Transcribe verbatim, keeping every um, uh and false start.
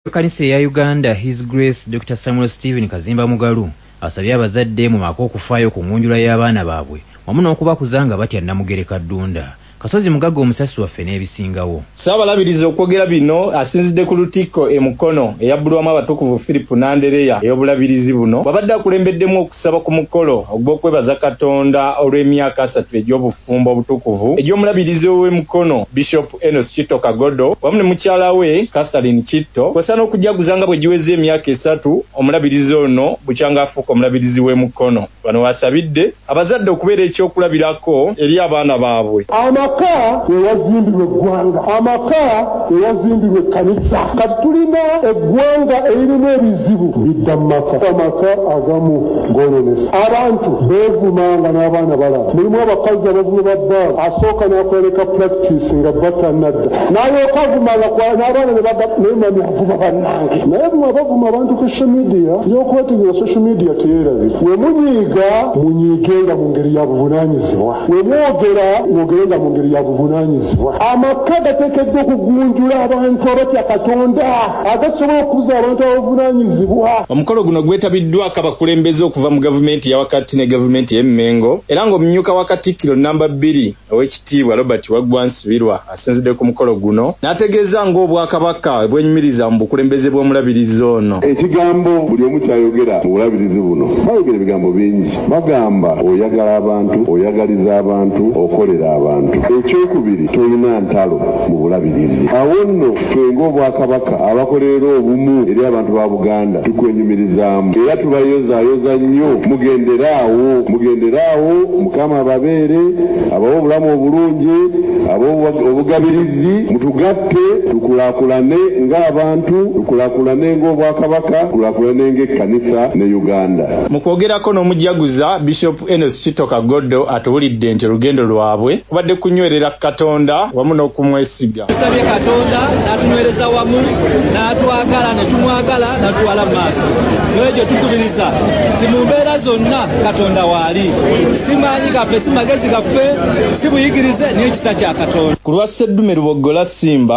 Kanisa ya Uganda His Grace Doctor Samuel Stephen Kazimba Mugalu asabye abazadde mu maka okufaayo ku ngunjula y'abaana baabwe wamu n'okubakuzanga batya Namugere Kaddunda. Kasozi Mugaga omusasi waffe n'ebisingawo. Saabalabirizi okwogera bino asinzidde ku Lutikko e Mukono eyabbulwamu abatukuvu Philip Nandereya ey'obulabirizi buno babadde akulembeddemu okusaba ku mukolo ogw'okwebaza Katonda olw'emyaka asatu egy'obufumbo obutukuvu egy'omulabirizi ow'e Mukono Bishop Enos Kitto Kagodo wamu ne mukyala we Catherine Kitto kw'ossa n'okujaguza nga bwe giweze emyaka esatu omulabirizi ono bukyanga afuuka omulabirizi w'e Mukono. Bano wasabidde abazadde okubeera ekyokulabirako eri abaana baabwe. Amaka eyazimbirwa eggwanga, amaka eyazimbirwa ekkanisa. Kati tulina eggwanga eririmu ebizibu bidda mu maka. Amaka agamu goononesa. Abantu beevumanga n'abaana balaba. Mulimu abakazi abavuma babbaala asooka n'akwereka practice nga batannadda. N'alyoka avumanga n'abaana ne bagamba naye mami avuma bannange. Naye bwe bavuma abantu ku social media y'okwetegereza social media teyeerabira. We munyiiga munyiigenga mu ngeri ya buvunaanyizibwa. We mwogera mwogerenga mu ngeri ya buvunaanyizibwa. Amaka gateekeddwa okugunjula abantu abatya Katonda agasobola okuza abantu abavunaanyizibwa. Omukolo guno gwetabiddwako abakulembeze okuva mu gavumenti ya wakati ne gavumenti y'e Mengo era ng'omumyuka wa Katikkiro namba bbiri ow'ekitiibwa Robert Waggwa Nsibirwa asinzidde ku mukolo guno n'ategeeza ng'Obwakabaka bwenyumiriza mu bukulembeze bw'omulabirizi ono. Ekigambo buli omu kyayogera mu bulabirizi buno bayogera ebigambo bingi bagamba oyagala abantu oyagaliza abantu okolera abantu. Ekyokubiri tulina ntalo mu bulabirizi. Awo nno ffe ng'Obwakabaka abakolera obumu eri abantu ba Buganda tukwenyumirizaamu era tubayozaayoza nnyo mugenderaawo mugenderaawo Mukama ababeere abawa obulamu obulungi abawa obugabirizi mutugatte tukulaakulane ng'abantu tukulaakulane ng'Obwakabaka tukulaakulane ng'ekkanisa ne Uganda. Mu kwogerako n'omujaguza Bishop Enos Kitto Kagodo atuwulidde nti olugendo lwabwe kubadde kunywerera Katonda wamu n'okumwesiga. Tusabye Katonda n'atunywereza wamu n'atwagala ne tumwagala n'atuwala mu maaso. N'ekyo tukubiriza nti mu mbeera zonna Katonda waali. Si maanyi gaffe si magezi gaffe si buyigirize n'ekisa kya Katonda. Ku lwa Sseddume Lubogola Simba